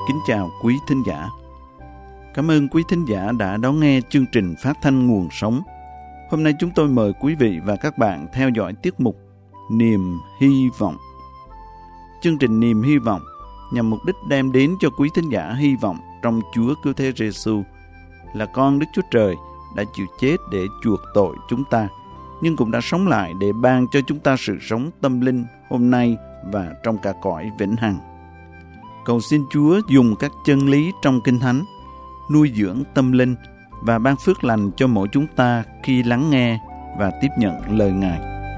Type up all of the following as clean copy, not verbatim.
Kính chào quý thính giả. Cảm ơn quý thính giả đã đón nghe chương trình phát thanh Nguồn Sống. Hôm nay chúng tôi mời quý vị và các bạn theo dõi tiết mục Niềm Hy Vọng. Chương trình Niềm Hy Vọng nhằm mục đích đem đến cho quý thính giả hy vọng trong Chúa Cứu Thế Giêsu là con Đức Chúa Trời đã chịu chết để chuộc tội chúng ta, nhưng cũng đã sống lại để ban cho chúng ta sự sống tâm linh hôm nay và trong cả cõi vĩnh hằng. Cầu xin Chúa dùng các chân lý trong Kinh Thánh nuôi dưỡng tâm linh và ban phước lành cho mỗi chúng ta khi lắng nghe và tiếp nhận lời Ngài.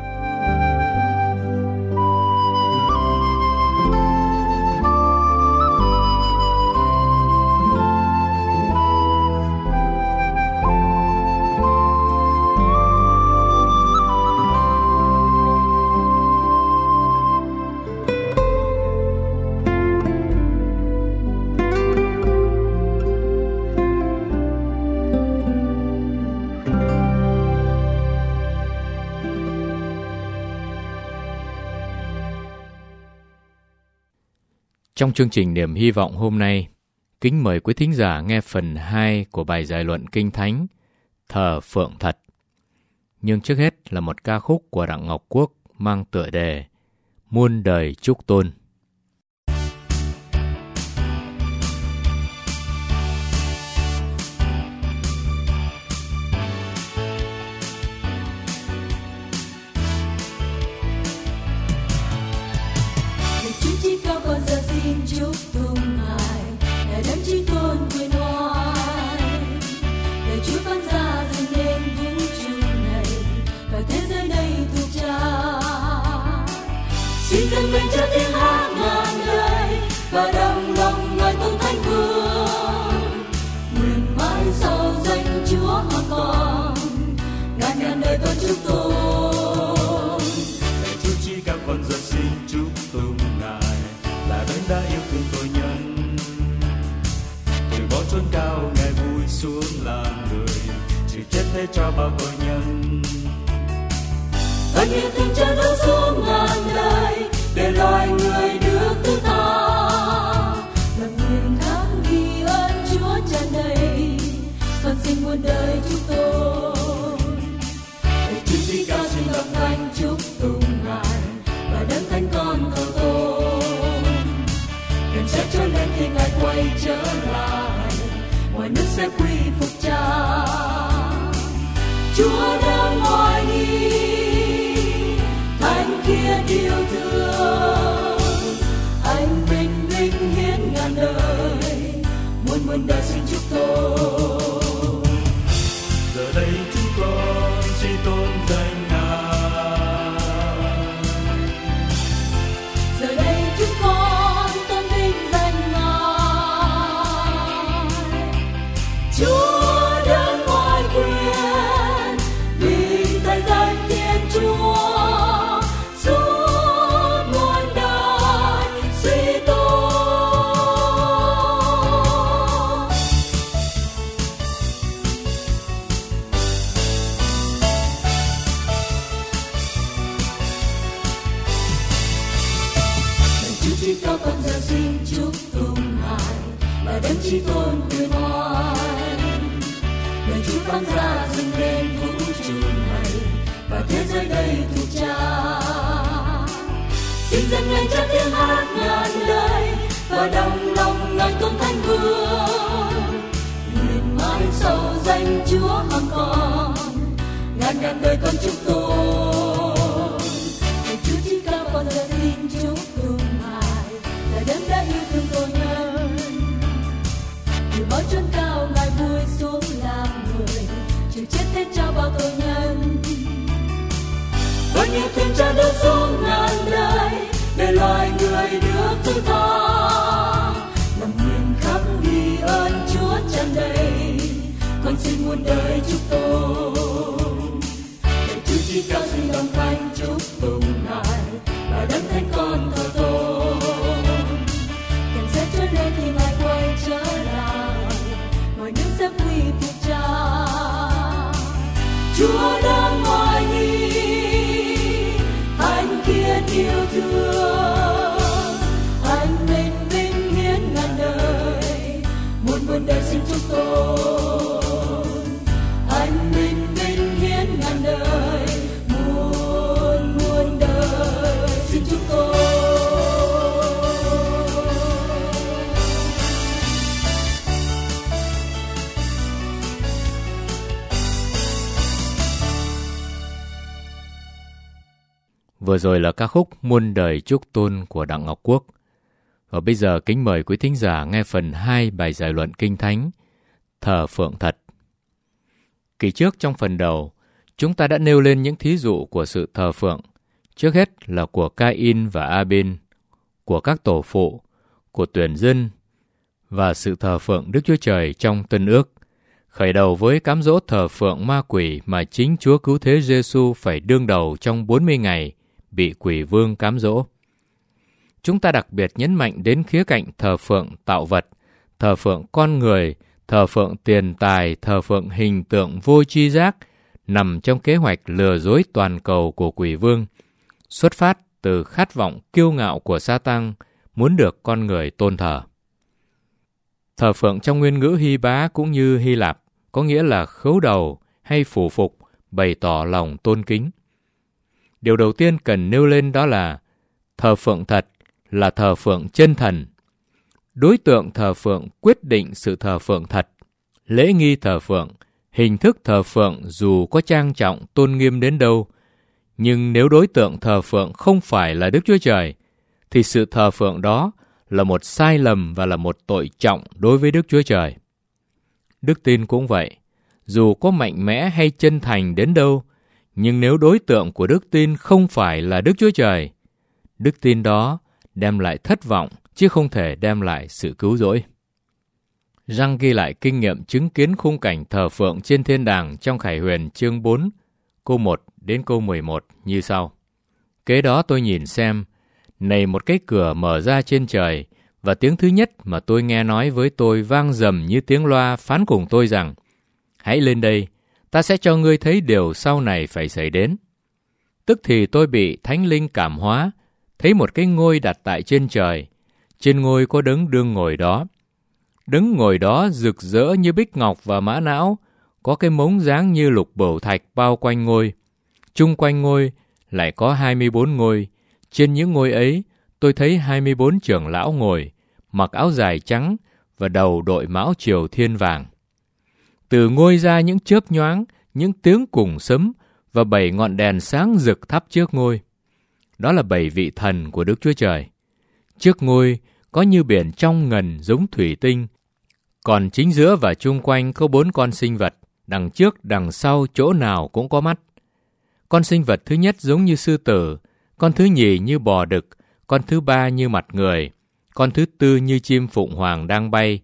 Trong chương trình Niềm Hy Vọng hôm nay, kính mời quý thính giả nghe phần 2 của bài giải luận Kinh Thánh Thờ Phượng Thật. Nhưng trước hết là một ca khúc của Đặng Ngọc Quốc mang tựa đề Muôn Đời Chúc Tôn. Chúc tụng Ngài là đấng chí tôn quyền oai, để Chúa ban ra dựng nên vũ trụ này và thế giới đây thuộc Cha. Xin dâng lên Cha tiếng hát ngàn lời và đồng lòng ngợi tôn thánh vương, nguyện mãi sau danh Chúa mà còn ngàn ngàn đời tôi chúc tôn. Lạy Chúa chí các con dân xin chúc tụng Ngài là đấng đã yêu thương tôi nhân, từ bỏ chốn cao Ngài vui xuống làm người, chịu chết thế cho bao tội nhân. Ơn yêu thương Cha đổ xuống ngàn đời để loài người được thứ tha, làm nguyện khắc ghi ơn Chúa tràn đầy, con xin muôn đời chúc tôn. Lạy Chúa chí cao xin đồng thanh chúc tụng Ngài và đấng thánh con thờ tôn, sẽ cho lên khi Ngài quay trở lại, mọi nước sẽ quy phục Cha. Chúa đang ngoài nghi thánh khiết yêu thương, anh bình vinh hiến ngàn đời, muôn muôn đời xin chúc tôn. Giờ đây chúng con xin tôn danh Ngài, giờ đây chúng con Chúa đang ngoài quyền vì tại danh Thiên Chúa suốt muôn đời suy tôn. Lạy Chúa chí cao con giờ xin chúc tụng Ngài là đấng chí tôn quyền oai, Chúa ban ra dựng nên vũ trụ này và thế giới đây thuộc Cha. Xin dâng lên Cha tiếng hát ngàn lời và đồng lòng ngợi tôn thánh vương, nguyện mãi sau danh Chúa hằng còn ngàn ngàn đời con chúc tôn. Lạy Chúa chí cao con giờ xin chúc tụng Ngài là đấng đã yêu thương tôi nhân, từ bao chốn cao Ngài vui xuống làm người, chịu chết thế cho bao tội nhân. Ơn yêu thương Cha đổ xuống ngàn đời để loài người được thứ tha, làm nguyện khắc ghi ơn Chúa tràn đầy, con xin muôn đời chúc tôn. Lạy Chúa chí cao xin đồng thanh chúc tụng Ngài là đấng thánh con thờ tôn, kèn sẽ trở lên khi Ngài quay trở lại, mọi nước sẽ quy phục Cha. Chúa đang ngoài nghi thánh khiết yêu thương, anh bình vinh hiến ngàn đời, Vừa rồi là ca khúc Muôn Đời Chúc Tôn của Đặng Ngọc Quốc. Và bây giờ kính mời quý thính giả nghe phần 2 bài giải luận Kinh Thánh, Thờ Phượng Thật. Kỳ trước trong phần đầu, chúng ta đã nêu lên những thí dụ của sự thờ phượng, trước hết là của Ca-in và A-bên, của các tổ phụ, của tuyển dân, và sự thờ phượng Đức Chúa Trời trong Tân Ước, khởi đầu với cám dỗ thờ phượng ma quỷ mà chính Chúa Cứu Thế Giêsu phải đương đầu trong 40 ngày, bị quỷ vương cám dỗ. Chúng ta đặc biệt nhấn mạnh đến khía cạnh thờ phượng tạo vật, thờ phượng con người, thờ phượng tiền tài, thờ phượng hình tượng vô tri giác, nằm trong kế hoạch lừa dối toàn cầu của quỷ vương, xuất phát từ khát vọng kiêu ngạo của Sa-tan muốn được con người tôn thờ. Thờ phượng trong nguyên ngữ Hy Bá cũng như Hy Lạp có nghĩa là khấu đầu hay phủ phục, bày tỏ lòng tôn kính. Điều đầu tiên cần nêu lên đó là thờ phượng thật là thờ phượng chân thần. Đối tượng thờ phượng quyết định sự thờ phượng thật. Lễ nghi thờ phượng, hình thức thờ phượng dù có trang trọng tôn nghiêm đến đâu, nhưng nếu đối tượng thờ phượng không phải là Đức Chúa Trời, thì sự thờ phượng đó là một sai lầm và là một tội trọng đối với Đức Chúa Trời. Đức tin cũng vậy, dù có mạnh mẽ hay chân thành đến đâu, nhưng nếu đối tượng của đức tin không phải là Đức Chúa Trời, đức tin đó đem lại thất vọng chứ không thể đem lại sự cứu rỗi. Răng ghi lại kinh nghiệm chứng kiến khung cảnh thờ phượng trên thiên đàng trong Khải Huyền chương 4, câu 1 đến câu 11 như sau. Kế đó tôi nhìn xem, này một cái cửa mở ra trên trời, và tiếng thứ nhất mà tôi nghe nói với tôi vang rầm như tiếng loa phán cùng tôi rằng, hãy lên đây, ta sẽ cho ngươi thấy điều sau này phải xảy đến. Tức thì tôi bị Thánh Linh cảm hóa, thấy một cái ngôi đặt tại trên trời, trên ngôi có đấng đương ngồi đó. Đấng ngồi đó rực rỡ như bích ngọc và mã não, có cái mống dáng như lục bửu thạch bao quanh ngôi. Chung quanh ngôi lại có 24 ngôi, trên những ngôi ấy tôi thấy 24 trưởng lão ngồi, mặc áo dài trắng và đầu đội mão triều thiên vàng. Từ ngôi ra những chớp nhoáng, những tiếng cùng sấm và 7 ngọn đèn sáng rực thắp trước ngôi. Đó là 7 vị thần của Đức Chúa Trời. Trước ngôi có như biển trong ngần giống thủy tinh, còn chính giữa và chung quanh có 4 con sinh vật, đằng trước đằng sau chỗ nào cũng có mắt. Con sinh vật thứ nhất giống như sư tử, con thứ nhì như bò đực, con thứ ba như mặt người, con thứ tư như chim phụng hoàng đang bay.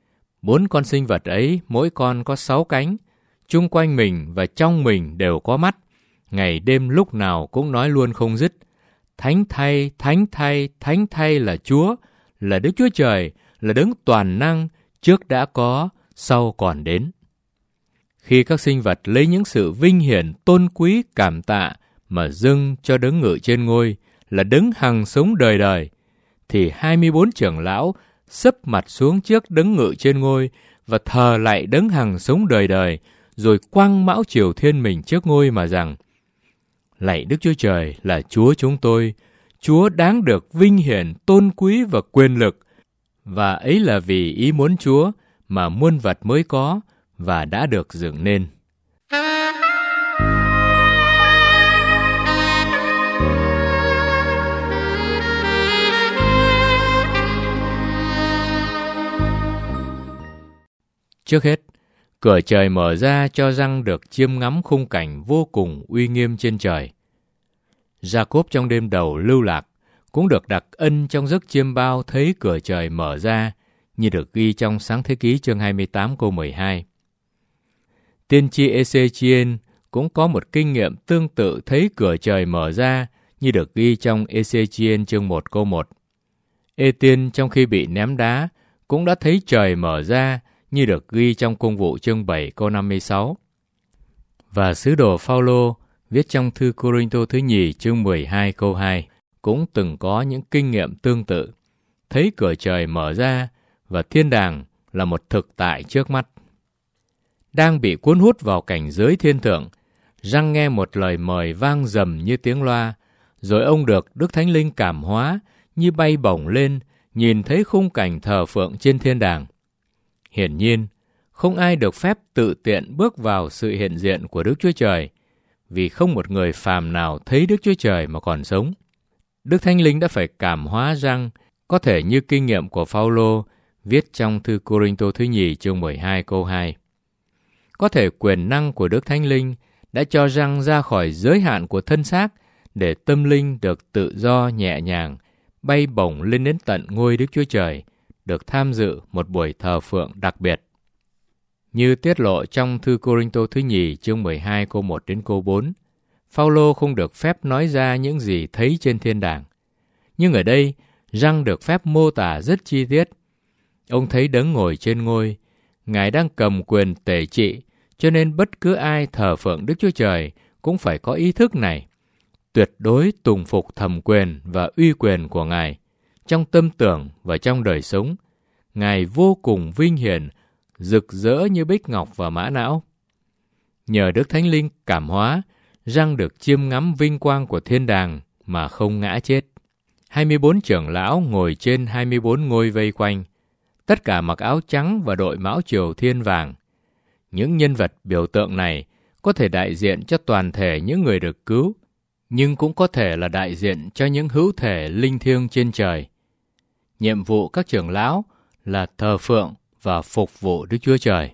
4 con sinh vật ấy, mỗi con có 6 cánh, chung quanh mình và trong mình đều có mắt, ngày đêm lúc nào cũng nói luôn không dứt. Thánh thay, thánh thay, thánh thay là Chúa, là Đức Chúa Trời, là đấng toàn năng, trước đã có, sau còn đến. Khi các sinh vật lấy những sự vinh hiển tôn quý cảm tạ mà dâng cho đấng ngự trên ngôi, là đấng hằng sống đời đời, thì 24 trưởng lão xấp mặt xuống trước đấng ngự trên ngôi và thờ lại đấng hằng sống đời đời, rồi quăng mão triều thiên mình trước ngôi mà rằng, lạy Đức Chúa Trời là Chúa chúng tôi, Chúa đáng được vinh hiển tôn quý và quyền lực, và ấy là vì ý muốn Chúa mà muôn vật mới có và đã được dựng nên. Trước hết, cửa trời mở ra cho Răng được chiêm ngắm khung cảnh vô cùng uy nghiêm trên trời. Gia-cốp trong đêm đầu lưu lạc cũng được đặc ân trong giấc chiêm bao thấy cửa trời mở ra, như được ghi trong Sáng Thế Ký chương 28 câu 12. Tiên tri Ê-xê-chi-ên cũng có một kinh nghiệm tương tự thấy cửa trời mở ra, như được ghi trong Ê-xê-chi-ên chương 1 câu 1. Ê-tiên trong khi bị ném đá cũng đã thấy trời mở ra, như được ghi trong Công vụ chương 7 câu 56. Và sứ đồ Phao-lô viết trong thư Cô-rinh-tô thứ nhì chương 12 câu 2 cũng từng có những kinh nghiệm tương tự, thấy cửa trời mở ra và thiên đàng là một thực tại trước mắt. Đang bị cuốn hút vào cảnh giới thiên thượng, Răng nghe một lời mời vang rầm như tiếng loa, rồi ông được Đức Thánh Linh cảm hóa như bay bổng lên, nhìn thấy khung cảnh thờ phượng trên thiên đàng. Hiển nhiên, không ai được phép tự tiện bước vào sự hiện diện của Đức Chúa Trời, vì không một người phàm nào thấy Đức Chúa Trời mà còn sống. Đức Thánh Linh đã phải cảm hóa Giăng, có thể như kinh nghiệm của Phao-lô viết trong thư Cô-rinh-tô thứ nhì chương 12 câu 2. Có thể quyền năng của Đức Thánh Linh đã cho Giăng ra khỏi giới hạn của thân xác để tâm linh được tự do nhẹ nhàng, bay bổng lên đến tận ngôi Đức Chúa Trời, được tham dự một buổi thờ phượng đặc biệt. Như tiết lộ trong thư Cô-rinh-tô thứ nhì chương 12 câu 1 đến câu 4, Phao-lô không được phép nói ra những gì thấy trên thiên đàng. Nhưng ở đây, Giăng được phép mô tả rất chi tiết. Ông thấy Đấng ngồi trên ngôi, Ngài đang cầm quyền tể trị, cho nên bất cứ ai thờ phượng Đức Chúa Trời cũng phải có ý thức này, tuyệt đối tùng phục thẩm quyền và uy quyền của Ngài. Trong tâm tưởng và trong đời sống, Ngài vô cùng vinh hiển, rực rỡ như bích ngọc và mã não. Nhờ Đức Thánh Linh cảm hóa, Giăng được chiêm ngắm vinh quang của thiên đàng mà không ngã chết. 24 trưởng lão ngồi trên 24 ngôi vây quanh, tất cả mặc áo trắng và đội mão triều thiên vàng. Những nhân vật biểu tượng này có thể đại diện cho toàn thể những người được cứu, nhưng cũng có thể là đại diện cho những hữu thể linh thiêng trên trời. Nhiệm vụ các trưởng lão là thờ phượng và phục vụ Đức Chúa Trời.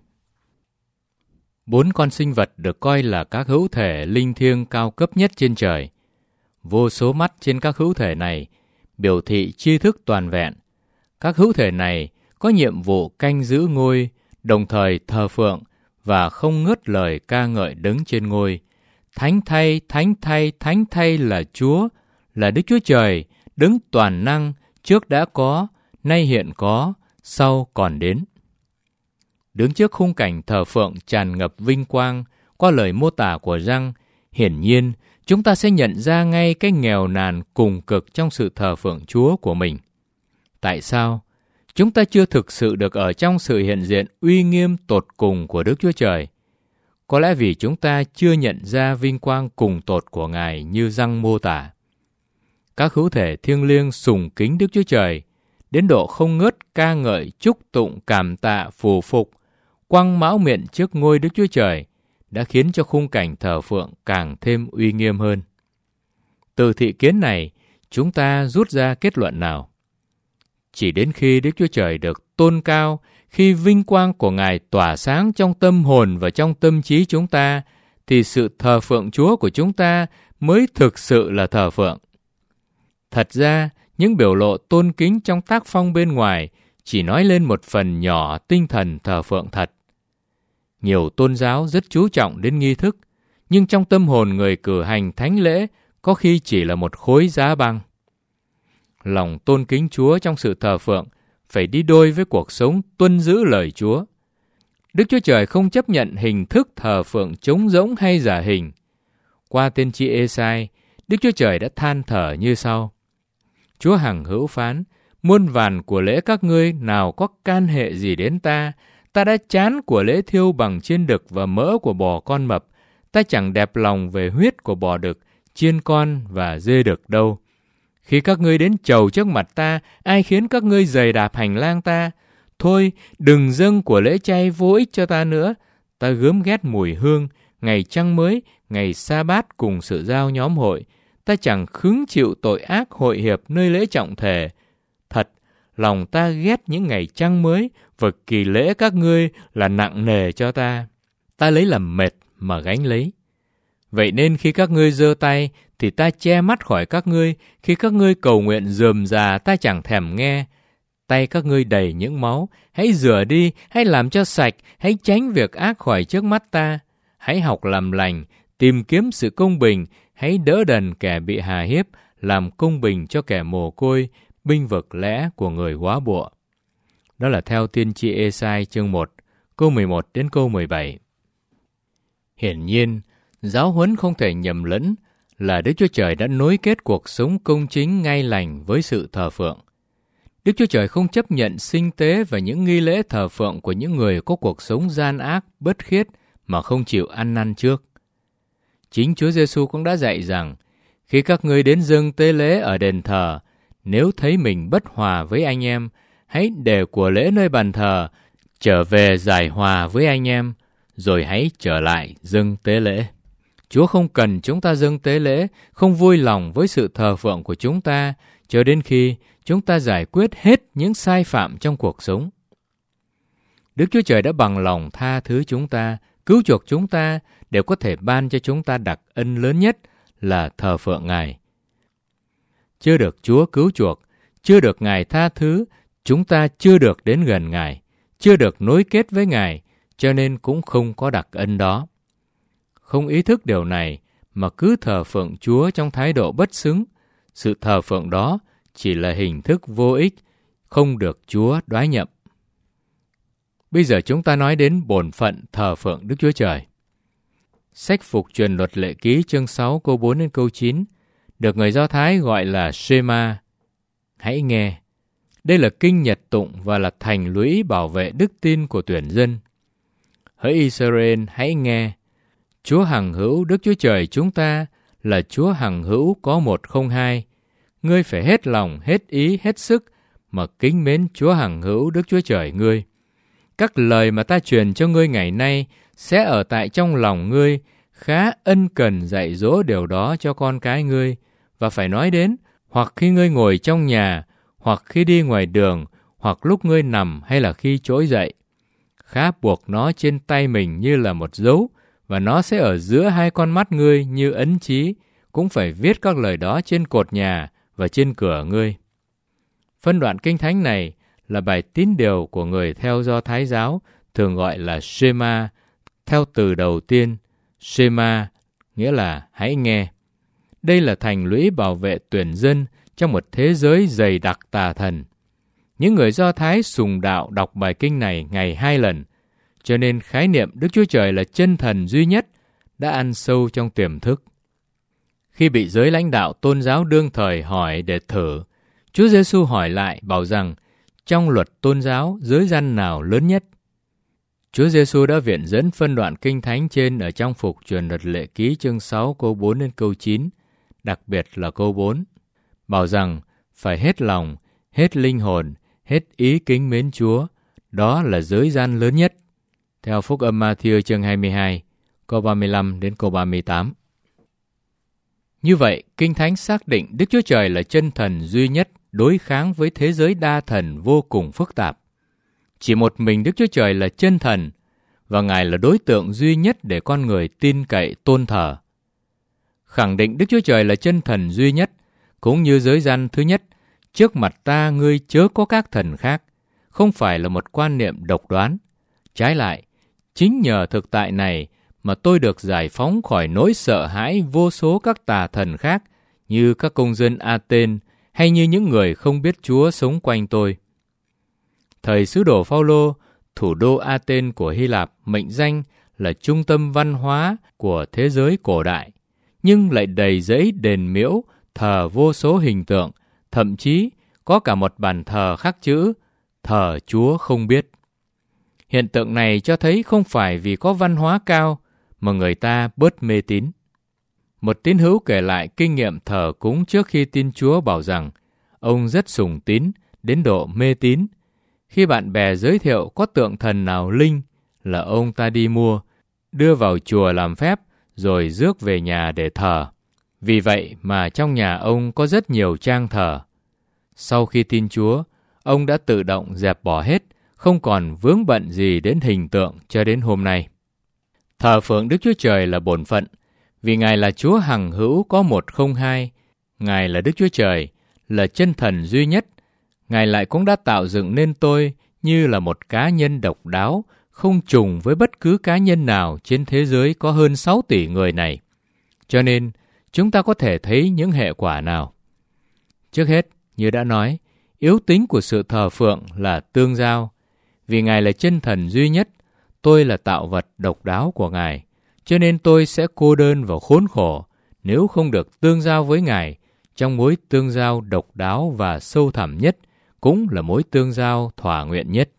4 con sinh vật được coi là các hữu thể linh thiêng cao cấp nhất trên trời. Vô số mắt trên các hữu thể này biểu thị tri thức toàn vẹn. Các hữu thể này có nhiệm vụ canh giữ ngôi, đồng thời thờ phượng và không ngớt lời ca ngợi Đấng trên ngôi. Thánh thay, thánh thay, thánh thay là Chúa, là Đức Chúa Trời, Đấng toàn năng, trước đã có, nay hiện có, sau còn đến. Đứng trước khung cảnh thờ phượng tràn ngập vinh quang, qua lời mô tả của Giăng, hiển nhiên chúng ta sẽ nhận ra ngay cái nghèo nàn cùng cực trong sự thờ phượng Chúa của mình. Tại sao? Chúng ta chưa thực sự được ở trong sự hiện diện uy nghiêm tột cùng của Đức Chúa Trời. Có lẽ vì chúng ta chưa nhận ra vinh quang cùng tột của Ngài như Giăng mô tả. Các hữu thể thiêng liêng sùng kính Đức Chúa Trời, đến độ không ngớt ca ngợi, chúc tụng, cảm tạ, phù phục, quăng mão miệng trước ngôi Đức Chúa Trời, đã khiến cho khung cảnh thờ phượng càng thêm uy nghiêm hơn. Từ thị kiến này, chúng ta rút ra kết luận nào? Chỉ đến khi Đức Chúa Trời được tôn cao, khi vinh quang của Ngài tỏa sáng trong tâm hồn và trong tâm trí chúng ta, thì sự thờ phượng Chúa của chúng ta mới thực sự là thờ phượng. Thật ra, những biểu lộ tôn kính trong tác phong bên ngoài chỉ nói lên một phần nhỏ tinh thần thờ phượng thật. Nhiều tôn giáo rất chú trọng đến nghi thức, nhưng trong tâm hồn người cử hành thánh lễ có khi chỉ là một khối giá băng. Lòng tôn kính Chúa trong sự thờ phượng phải đi đôi với cuộc sống tuân giữ lời Chúa. Đức Chúa Trời không chấp nhận hình thức thờ phượng trống rỗng hay giả hình. Qua tiên tri Ê-sai, Đức Chúa Trời đã than thở như sau: Chúa hằng hữu phán, muôn vàn của lễ các ngươi nào có can hệ gì đến ta? Ta đã chán của lễ thiêu bằng chiên đực và mỡ của bò con mập. Ta chẳng đẹp lòng về huyết của bò đực, chiên con và dê đực đâu. Khi các ngươi đến chầu trước mặt ta, ai khiến các ngươi giày đạp hành lang ta? Thôi, đừng dâng của lễ chay vô ích cho ta nữa. Ta gớm ghét mùi hương, ngày trăng mới, ngày sa bát cùng sự giao nhóm hội. Ta chẳng khứng chịu tội ác hội hiệp nơi lễ trọng thể. Thật, lòng ta ghét những ngày trăng mới, và kỳ lễ các ngươi là nặng nề cho ta. Ta lấy làm mệt mà gánh lấy. Vậy nên khi các ngươi giơ tay, thì ta che mắt khỏi các ngươi. Khi các ngươi cầu nguyện rườm rà, ta chẳng thèm nghe. Tay các ngươi đầy những máu, hãy rửa đi, hãy làm cho sạch, hãy tránh việc ác khỏi trước mắt ta. Hãy học làm lành, tìm kiếm sự công bình, hãy đỡ đần kẻ bị hà hiếp, làm công bình cho kẻ mồ côi, binh vực lẽ của người góa bụa. Đó là theo tiên tri Ê-sai chương 1, câu 11 đến câu 17. Hiển nhiên, giáo huấn không thể nhầm lẫn là Đức Chúa Trời đã nối kết cuộc sống công chính ngay lành với sự thờ phượng. Đức Chúa Trời không chấp nhận sinh tế và những nghi lễ thờ phượng của những người có cuộc sống gian ác, bất khiết mà không chịu ăn năn trước. Chính Chúa Giêsu cũng đã dạy rằng, khi các ngươi đến dâng tế lễ ở đền thờ, nếu thấy mình bất hòa với anh em, hãy để của lễ nơi bàn thờ, trở về giải hòa với anh em, rồi hãy trở lại dâng tế lễ. Chúa không cần chúng ta dâng tế lễ, không vui lòng với sự thờ phượng của chúng ta, cho đến khi chúng ta giải quyết hết những sai phạm trong cuộc sống. Đức Chúa Trời đã bằng lòng tha thứ chúng ta, cứu chuộc chúng ta, để có thể ban cho chúng ta đặc ân lớn nhất là thờ phượng Ngài. Chưa được Chúa cứu chuộc, chưa được Ngài tha thứ, chúng ta chưa được đến gần Ngài, chưa được nối kết với Ngài, cho nên cũng không có đặc ân đó. Không ý thức điều này mà cứ thờ phượng Chúa trong thái độ bất xứng, sự thờ phượng đó chỉ là hình thức vô ích, không được Chúa đoái nhậm. Bây giờ chúng ta nói đến bổn phận thờ phượng Đức Chúa Trời. Sách Phục Truyền Luật Lệ Ký chương 6 câu 4 đến câu 9 được người Do Thái gọi là Shema. Hãy nghe. Đây là kinh nhật tụng và là thành lũy bảo vệ đức tin của tuyển dân. Hỡi Israel, hãy nghe. Chúa hằng hữu Đức Chúa Trời chúng ta là Chúa hằng hữu có một không hai. Ngươi phải hết lòng, hết ý, hết sức mà kính mến Chúa hằng hữu Đức Chúa Trời ngươi. Các lời mà ta truyền cho ngươi ngày nay sẽ ở tại trong lòng ngươi, khá ân cần dạy dỗ điều đó cho con cái ngươi, và phải nói đến, hoặc khi ngươi ngồi trong nhà, hoặc khi đi ngoài đường, hoặc lúc ngươi nằm hay là khi trỗi dậy. Khá buộc nó trên tay mình như là một dấu, và nó sẽ ở giữa hai con mắt ngươi như ấn chí, cũng phải viết các lời đó trên cột nhà và trên cửa ngươi. Phân đoạn kinh thánh này là bài tín điều của người theo Do Thái giáo, thường gọi là Shema, theo từ đầu tiên, Shema, nghĩa là hãy nghe. Đây là thành lũy bảo vệ tuyển dân trong một thế giới dày đặc tà thần. Những người Do Thái sùng đạo đọc bài kinh này ngày 2 lần, cho nên khái niệm Đức Chúa Trời là chân thần duy nhất đã ăn sâu trong tiềm thức. Khi bị giới lãnh đạo tôn giáo đương thời hỏi để thử, Chúa Giêsu hỏi lại bảo rằng trong luật tôn giáo giới răn nào lớn nhất? Chúa Giêsu đã viện dẫn phân đoạn kinh thánh trên ở trong Phục Truyền Luật Lệ Ký chương 6 câu 4 đến câu 9, đặc biệt là câu 4, bảo rằng phải hết lòng, hết linh hồn, hết ý kính mến Chúa, đó là giới răn lớn nhất. Theo Phúc âm Ma-thi-ơ chương 22, câu 35 đến câu 38. Như vậy, Kinh Thánh xác định Đức Chúa Trời là chân thần duy nhất đối kháng với thế giới đa thần vô cùng phức tạp. Chỉ một mình Đức Chúa Trời là chân thần, và Ngài là đối tượng duy nhất để con người tin cậy tôn thờ. Khẳng định Đức Chúa Trời là chân thần duy nhất, cũng như giới răn thứ nhất, trước mặt ta ngươi chớ có các thần khác, không phải là một quan niệm độc đoán. Trái lại, chính nhờ thực tại này mà tôi được giải phóng khỏi nỗi sợ hãi vô số các tà thần khác, như các công dân Athên hay như những người không biết Chúa sống quanh tôi. Thời sứ đồ Phao-lô, thủ đô Athên của Hy Lạp mệnh danh là trung tâm văn hóa của thế giới cổ đại, nhưng lại đầy rẫy đền miễu, thờ vô số hình tượng, thậm chí có cả một bàn thờ khắc chữ thờ Chúa không biết. Hiện tượng này cho thấy không phải vì có văn hóa cao mà người ta bớt mê tín. Một tín hữu kể lại kinh nghiệm thờ cúng trước khi tin Chúa bảo rằng ông rất sùng tín đến độ mê tín. Khi bạn bè giới thiệu có tượng thần nào linh là ông ta đi mua, đưa vào chùa làm phép rồi rước về nhà để thờ. Vì vậy mà trong nhà ông có rất nhiều trang thờ. Sau khi tin Chúa, ông đã tự động dẹp bỏ hết, không còn vướng bận gì đến hình tượng cho đến hôm nay. Thờ phượng Đức Chúa Trời là bổn phận, vì Ngài là Chúa hằng hữu có một không hai. Ngài là Đức Chúa Trời, là chân thần duy nhất. Ngài lại cũng đã tạo dựng nên tôi như là một cá nhân độc đáo, không trùng với bất cứ cá nhân nào trên thế giới có hơn 6 tỷ người này. Cho nên, chúng ta có thể thấy những hệ quả nào. Trước hết, như đã nói, yếu tính của sự thờ phượng là tương giao. Vì Ngài là chân thần duy nhất, tôi là tạo vật độc đáo của Ngài, cho nên tôi sẽ cô đơn và khốn khổ nếu không được tương giao với Ngài trong mối tương giao độc đáo và sâu thẳm nhất, cũng là mối tương giao thỏa nguyện nhất.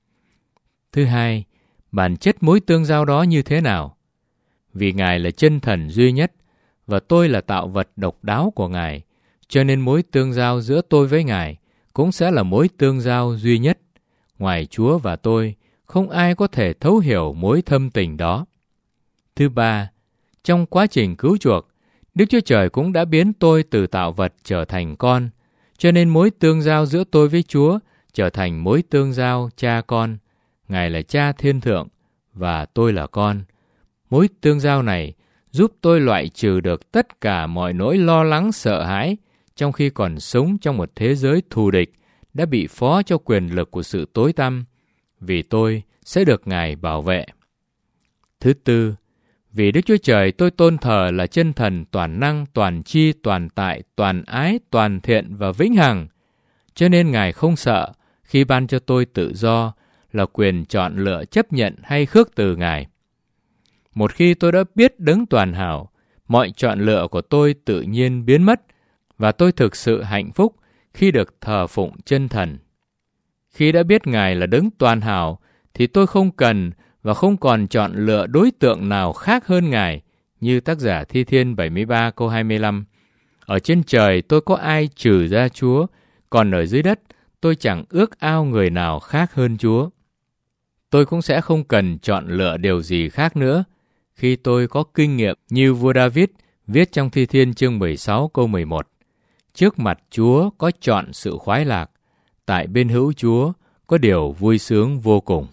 Thứ hai, bản chất mối tương giao đó như thế nào? Vì Ngài là chân thần duy nhất, và tôi là tạo vật độc đáo của Ngài, cho nên mối tương giao giữa tôi với Ngài cũng sẽ là mối tương giao duy nhất. Ngoài Chúa và tôi, không ai có thể thấu hiểu mối thâm tình đó. Thứ ba, trong quá trình cứu chuộc, Đức Chúa Trời cũng đã biến tôi từ tạo vật trở thành con, cho nên mối tương giao giữa tôi với Chúa trở thành mối tương giao cha con. Ngài là cha thiên thượng và tôi là con. Mối tương giao này giúp tôi loại trừ được tất cả mọi nỗi lo lắng sợ hãi trong khi còn sống trong một thế giới thù địch đã bị phó cho quyền lực của sự tối tăm, vì tôi sẽ được Ngài bảo vệ. Thứ tư, vì Đức Chúa Trời tôi tôn thờ là chân thần toàn năng, toàn chi, toàn tại, toàn ái, toàn thiện và vĩnh hằng, cho nên Ngài không sợ khi ban cho tôi tự do là quyền chọn lựa chấp nhận hay khước từ Ngài. Một khi tôi đã biết đấng toàn hảo, mọi chọn lựa của tôi tự nhiên biến mất và tôi thực sự hạnh phúc khi được thờ phụng chân thần. Khi đã biết Ngài là đấng toàn hảo thì tôi không cần và không còn chọn lựa đối tượng nào khác hơn Ngài, như tác giả Thi Thiên 73 câu 25. Ở trên trời tôi có ai trừ ra Chúa, còn ở dưới đất tôi chẳng ước ao người nào khác hơn Chúa. Tôi cũng sẽ không cần chọn lựa điều gì khác nữa, khi tôi có kinh nghiệm như vua David viết trong Thi Thiên chương 16 câu 11. Trước mặt Chúa có chọn sự khoái lạc, tại bên hữu Chúa có điều vui sướng vô cùng.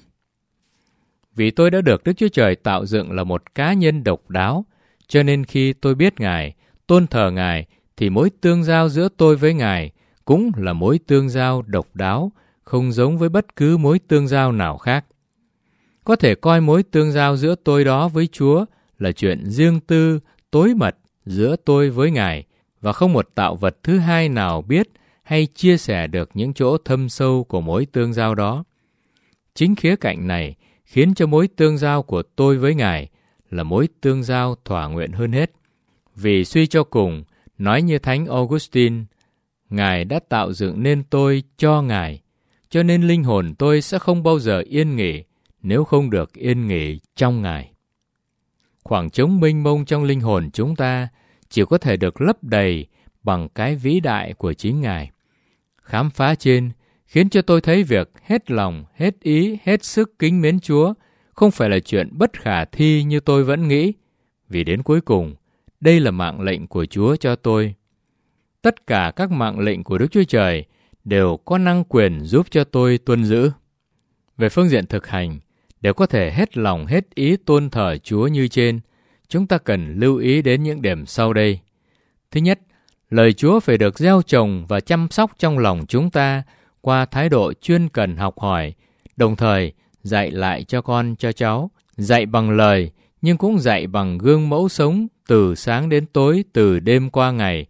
Vì tôi đã được Đức Chúa Trời tạo dựng là một cá nhân độc đáo, cho nên khi tôi biết Ngài, tôn thờ Ngài, thì mối tương giao giữa tôi với Ngài cũng là mối tương giao độc đáo, không giống với bất cứ mối tương giao nào khác. Có thể coi mối tương giao giữa tôi đó với Chúa là chuyện riêng tư, tối mật giữa tôi với Ngài, và không một tạo vật thứ hai nào biết hay chia sẻ được những chỗ thâm sâu của mối tương giao đó. Chính khía cạnh này khiến cho mối tương giao của tôi với Ngài là mối tương giao thỏa nguyện hơn hết. Vì suy cho cùng, nói như Thánh Augustine, Ngài đã tạo dựng nên tôi cho Ngài, cho nên linh hồn tôi sẽ không bao giờ yên nghỉ nếu không được yên nghỉ trong Ngài. Khoảng trống mênh mông trong linh hồn chúng ta chỉ có thể được lấp đầy bằng cái vĩ đại của chính Ngài. Khám phá trên khiến cho tôi thấy việc hết lòng, hết ý, hết sức kính mến Chúa không phải là chuyện bất khả thi như tôi vẫn nghĩ, vì đến cuối cùng, đây là mạng lệnh của Chúa cho tôi. Tất cả các mạng lệnh của Đức Chúa Trời đều có năng quyền giúp cho tôi tuân giữ. Về phương diện thực hành, để có thể hết lòng hết ý tôn thờ Chúa như trên, chúng ta cần lưu ý đến những điểm sau đây. Thứ nhất, lời Chúa phải được gieo trồng và chăm sóc trong lòng chúng ta qua thái độ chuyên cần học hỏi, đồng thời dạy lại cho con cho cháu, dạy bằng lời nhưng cũng dạy bằng gương mẫu sống từ sáng đến tối, từ đêm qua ngày.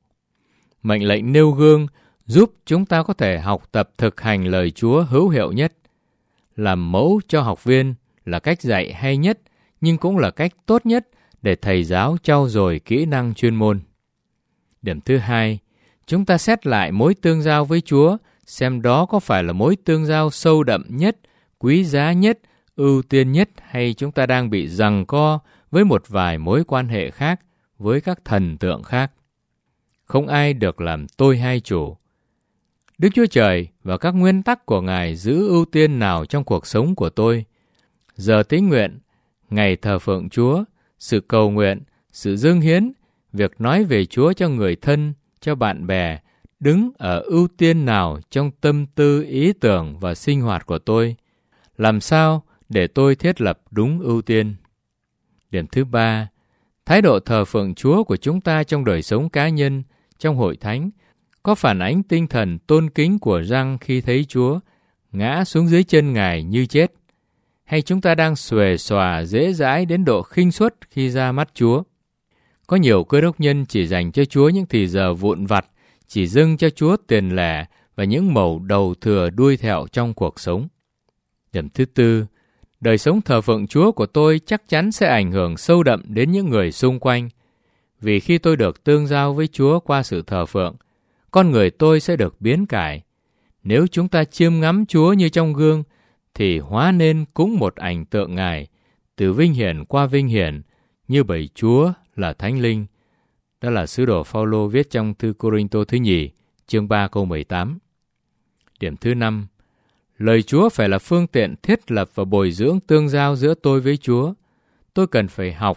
Mệnh lệnh nêu gương giúp chúng ta có thể học tập thực hành lời Chúa hữu hiệu nhất. Làm mẫu cho học viên là cách dạy hay nhất, nhưng cũng là cách tốt nhất để thầy giáo trau dồi kỹ năng chuyên môn. Điểm thứ hai, chúng ta xét lại mối tương giao với Chúa, xem đó có phải là mối tương giao sâu đậm nhất, quý giá nhất, ưu tiên nhất, hay chúng ta đang bị giằng co với một vài mối quan hệ khác, với các thần tượng khác. Không ai được làm tôi hay chủ. Đức Chúa Trời và các nguyên tắc của Ngài giữ ưu tiên nào trong cuộc sống của tôi? Giờ tín nguyện, ngày thờ phượng Chúa, sự cầu nguyện, sự dâng hiến, việc nói về Chúa cho người thân, cho bạn bè, đứng ở ưu tiên nào trong tâm tư, ý tưởng và sinh hoạt của tôi? Làm sao để tôi thiết lập đúng ưu tiên? Điểm thứ ba, thái độ thờ phượng Chúa của chúng ta trong đời sống cá nhân, trong hội thánh, có phản ánh tinh thần tôn kính của Giăng khi thấy Chúa ngã xuống dưới chân Ngài như chết? Hay chúng ta đang xuề xòa dễ dãi đến độ khinh suất khi ra mắt Chúa? Có nhiều cơ đốc nhân chỉ dành cho Chúa những thì giờ vụn vặt, chỉ dâng cho Chúa tiền lẻ và những mẩu đầu thừa đuôi thẹo trong cuộc sống. Điểm thứ tư, đời sống thờ phượng Chúa của tôi chắc chắn sẽ ảnh hưởng sâu đậm đến những người xung quanh. Vì khi tôi được tương giao với Chúa qua sự thờ phượng, con người tôi sẽ được biến cải. Nếu chúng ta chiêm ngắm Chúa như trong gương, thì hóa nên cũng một ảnh tượng Ngài, từ vinh hiển qua vinh hiển, như bởi Chúa là Thánh Linh. Đó là sứ đồ Phao-lô viết trong thư Cô-rinh-tô thứ nhì, chương 3 câu 18. Điểm thứ 5, lời Chúa phải là phương tiện thiết lập và bồi dưỡng tương giao giữa tôi với Chúa. Tôi cần phải học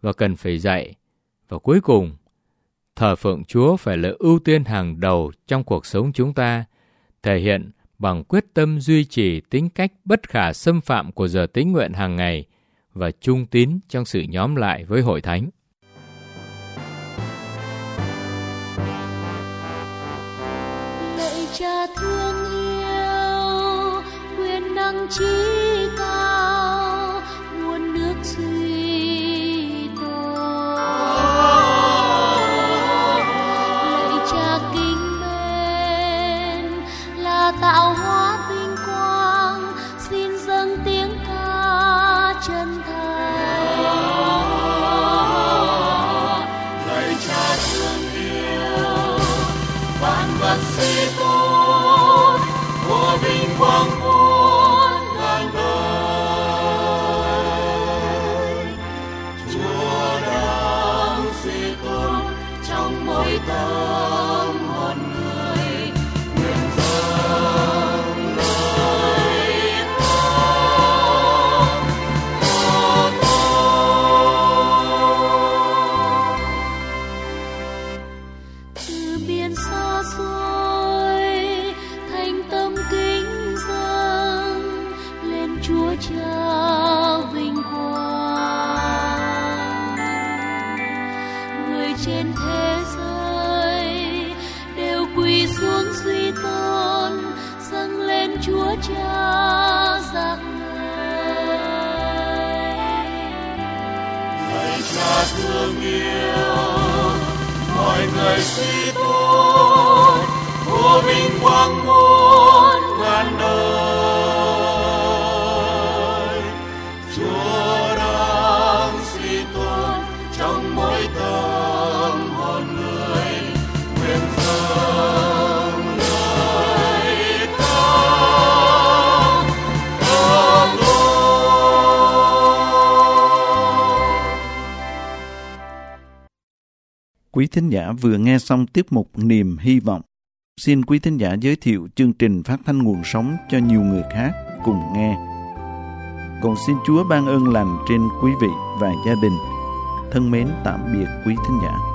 và cần phải dạy. Và cuối cùng, thờ phượng Chúa phải là ưu tiên hàng đầu trong cuộc sống chúng ta, thể hiện bằng quyết tâm duy trì tính cách bất khả xâm phạm của giờ tín nguyện hàng ngày và trung tín trong sự nhóm lại với hội thánh. Lạy Cha thương yêu, quyền năng trí cao, nguồn nước duy tổ. Lạy Cha kính mến, là tạo hóa vinh quang, xin dâng tiếng ca chân thành. Lạy Cha thương yêu, vạn vật suy tôn, của vinh quang muôn ngàn đời. Chúa đang suy tôn trong mỗi tâm hồn người, nguyện dâng lời ca của tôi. Từ biển xa xôi thành tâm kính dâng lên Chúa Cha vinh quang. Người trên thế giới đều quỳ xuống suy tôn, dâng lên Chúa Cha giác ngợi. Lạy Cha thương yêu, mọi người suy tôn, của vinh quang muôn ngàn đời. Chúa đang suy tôn trong mỗi tâm hồn người, nguyện dâng lời ca của tôi. Quý thính giả vừa nghe xong tiết mục Niềm Hy Vọng. Xin quý thính giả giới thiệu chương trình phát thanh nguồn sống cho nhiều người khác cùng nghe. Còn xin Chúa ban ơn lành trên quý vị và gia đình. Thân mến tạm biệt quý thính giả.